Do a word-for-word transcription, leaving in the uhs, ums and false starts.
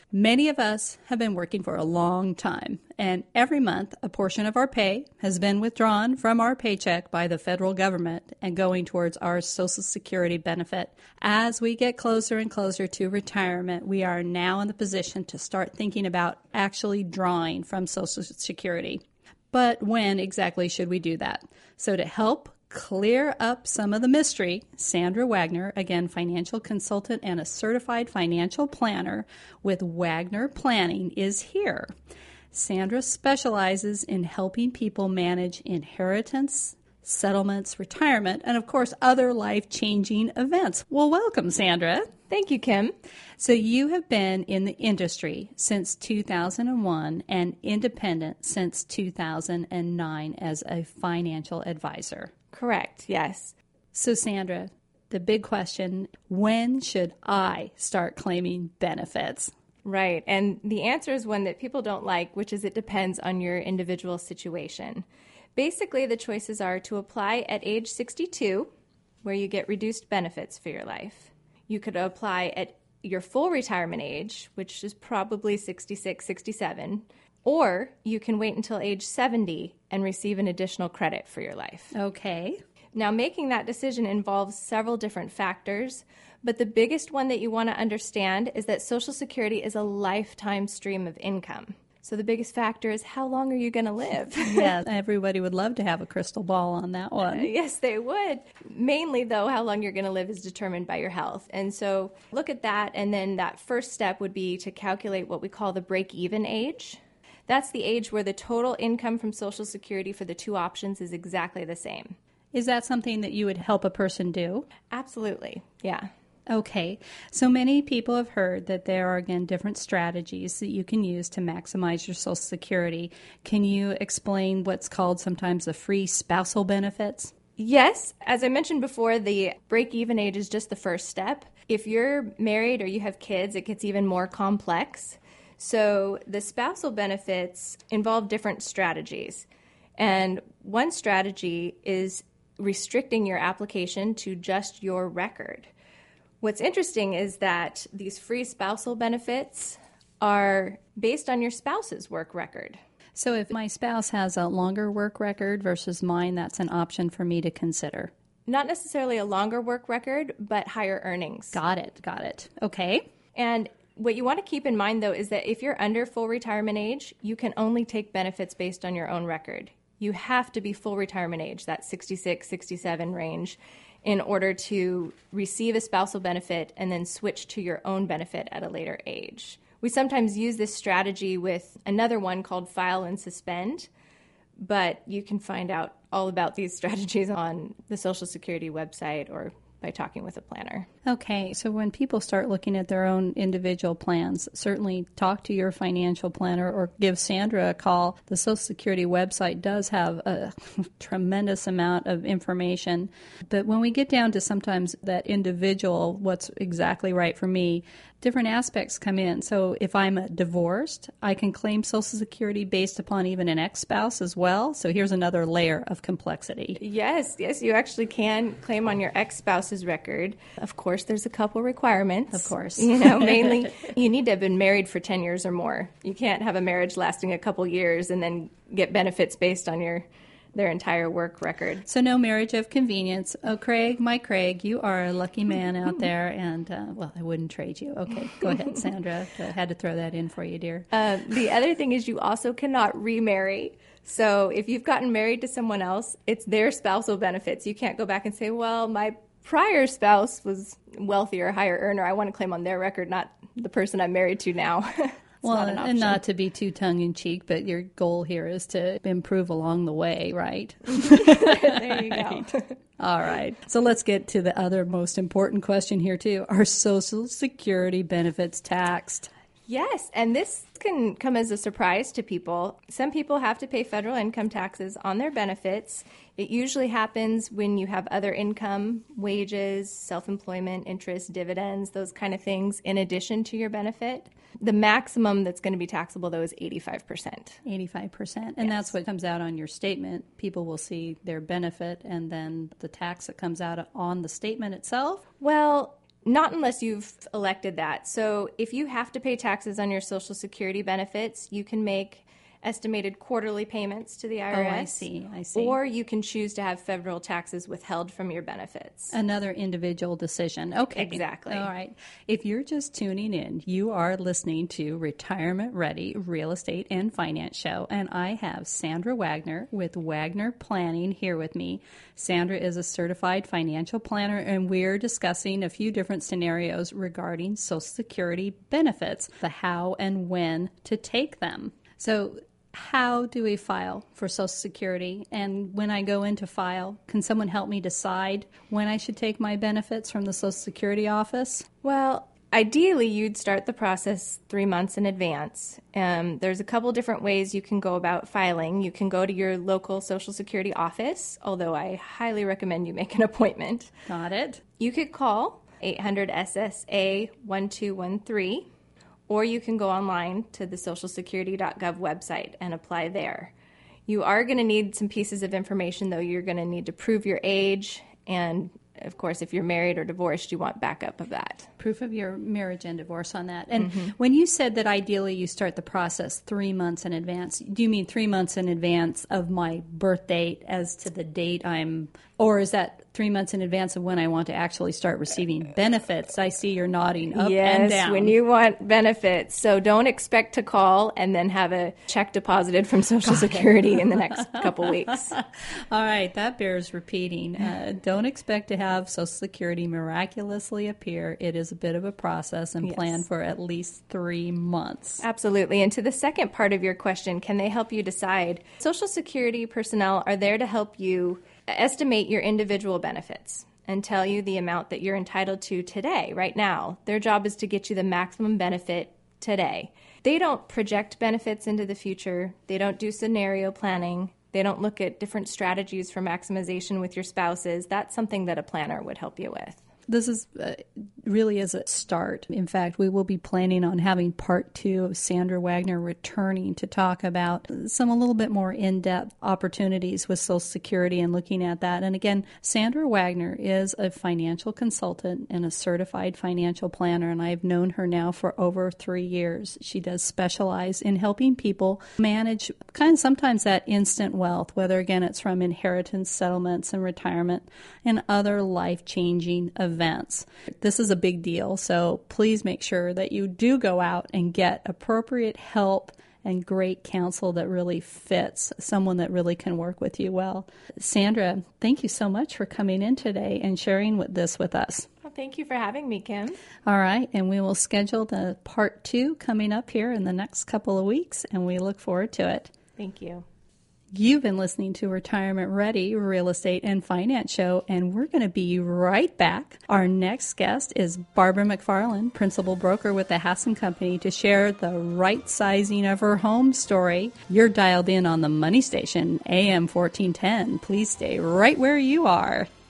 Many of us have been working for a long time, and every month a portion of our pay has been withdrawn from our paycheck by the federal government and going towards our Social Security benefit. As we get closer and closer to retirement, we are now in the position to start thinking about actually drawing from Social Security. But when exactly should we do that? So to help clear up some of the mystery, Sandra Wagner, again, financial consultant and a certified financial planner with Wagner Planning, is here. Sandra specializes in helping people manage inheritance, settlements, retirement, and of course, other life-changing events. Well, welcome, Sandra. Thank you, Kim. So you have been in the industry since two thousand one and independent since two thousand nine as a financial advisor. Correct, yes. So Sandra, the big question, when should I start claiming benefits? Right, and the answer is one that people don't like, which is it depends on your individual situation. Basically, the choices are to apply at age sixty-two, where you get reduced benefits for your life. You could apply at your full retirement age, which is probably sixty-six, sixty-seven, or you can wait until age seventy and receive an additional credit for your life. Okay. Now, making that decision involves several different factors, but the biggest one that you want to understand is that Social Security is a lifetime stream of income. So the biggest factor is how long are you going to live? Yeah, everybody would love to have a crystal ball on that one. Uh, yes, they would. Mainly, though, how long you're going to live is determined by your health. And so look at that, and then that first step would be to calculate what we call the break-even age. That's the age where the total income from Social Security for the two options is exactly the same. Is that something that you would help a person do? Absolutely, yeah. Okay, so many people have heard that there are, again, different strategies that you can use to maximize your Social Security. Can you explain what's called sometimes the free spousal benefits? Yes. As I mentioned before, the break-even age is just the first step. If you're married or you have kids, it gets even more complex. So the spousal benefits involve different strategies. And one strategy is restricting your application to just your record. What's interesting is that these free spousal benefits are based on your spouse's work record. So if my spouse has a longer work record versus mine, that's an option for me to consider. Not necessarily a longer work record, but higher earnings. Got it, got it. Okay. And what you want to keep in mind, though, is that if you're under full retirement age, you can only take benefits based on your own record. You have to be full retirement age, that sixty-six, sixty-seven range, in order to receive a spousal benefit and then switch to your own benefit at a later age. We sometimes use this strategy with another one called File and Suspend, but you can find out all about these strategies on the Social Security website or by talking with a planner. Okay, so when people start looking at their own individual plans, certainly talk to your financial planner or give Sandra a call. The Social Security website does have a tremendous amount of information. But when we get down to sometimes that individual, what's exactly right for me, different aspects come in. So if I'm divorced, I can claim Social Security based upon even an ex-spouse as well. So here's another layer of complexity. Yes, yes, you actually can claim on your ex-spouse's record. Of course, there's a couple requirements. Of course. You know, mainly you need to have been married for ten years or more. You can't have a marriage lasting a couple years and then get benefits based on your their entire work record. So no marriage of convenience. Oh, Craig, my Craig, you are a lucky man out there, and, uh, well, I wouldn't trade you. Okay, go ahead, Sandra. I had to throw that in for you, dear. Uh, the other thing is you also cannot remarry. So if you've gotten married to someone else, it's their spousal benefits. You can't go back and say, well, my prior spouse was wealthier, higher earner. I want to claim on their record, not the person I'm married to now. Well, not and not to be too tongue-in-cheek, but your goal here is to improve along the way, right? There you go. All right. So let's get to the other most important question here, too. Are Social Security benefits taxed? Yes, and this can come as a surprise to people. Some people have to pay federal income taxes on their benefits. It usually happens when you have other income, wages, self-employment, interest, dividends, those kind of things in addition to your benefit. The maximum that's going to be taxable, though, is eighty-five percent. eighty-five percent. And yes. That's what comes out on your statement. People will see their benefit and then the tax that comes out on the statement itself. Well, Not unless you've elected that. So if you have to pay taxes on your Social Security benefits, you can make estimated quarterly payments to the I R S. Oh, I see, I see. Or you can choose to have federal taxes withheld from your benefits. Another individual decision. Okay. Exactly. All right. If you're just tuning in, you are listening to Retirement Ready Real Estate and Finance Show, and I have Sandra Wagner with Wagner Planning here with me. Sandra is a certified financial planner, and we're discussing a few different scenarios regarding Social Security benefits, the how and when to take them. So how do we file for Social Security? And when I go in to file, can someone help me decide when I should take my benefits from the Social Security office? Well, ideally, you'd start the process three months in advance. Um, there's a couple different ways you can go about filing. You can go to your local Social Security office, although I highly recommend you make an appointment. Got it. You could call eight hundred S S A one two one three. Or you can go online to the social security dot gov website and apply there. You are going to need some pieces of information, though. You're going to need to prove your age, and of course, if you're married or divorced, you want backup of that. Proof of your marriage and divorce on that. And Mm-hmm. when you said that ideally you start the process three months in advance, do you mean three months in advance of my birth date as to the date I'm, or is that three months in advance of when I want to actually start receiving benefits? I see you're nodding up yes, and down. when you want benefits. So don't expect to call and then have a check deposited from Social Got Security it. in the next couple weeks. All right, that bears repeating. Uh, don't expect to have Social Security miraculously appear. It is a bit of a process, and Yes. plan for at least three months. Absolutely. And to the second part of your question, can they help you decide? Social Security personnel are there to help you estimate your individual benefits and tell you the amount that you're entitled to today, right now. Their job is to get you the maximum benefit today. They don't project benefits into the future. They don't do scenario planning. They don't look at different strategies for maximization with your spouses. That's something that a planner would help you with. This is uh, really is a start. In fact, we will be planning on having part two of Sandra Wagner returning to talk about some a little bit more in-depth opportunities with Social Security and looking at that. And again, Sandra Wagner is a financial consultant and a certified financial planner, and I've known her now for over three years. She does specialize in helping people manage kind of sometimes that instant wealth, whether again it's from inheritance, settlements, and retirement, and other life-changing events. Events. This is a big deal, so please make sure that you do go out and get appropriate help and great counsel that really fits, someone that really can work with you well. Sandra, thank you so much for coming in today and sharing with this with us. Well, thank you for having me, Kim. All right, and we will schedule the part two coming up here in the next couple of weeks, and we look forward to it. Thank you. You've been listening to Retirement Ready Real Estate and Finance Show, and we're going to be right back. Our next guest is Barbara McFarland, principal broker with the Hassan Company, to share the right sizing of her home story. You're dialed in on the Money Station, A M fourteen ten. Please stay right where you are.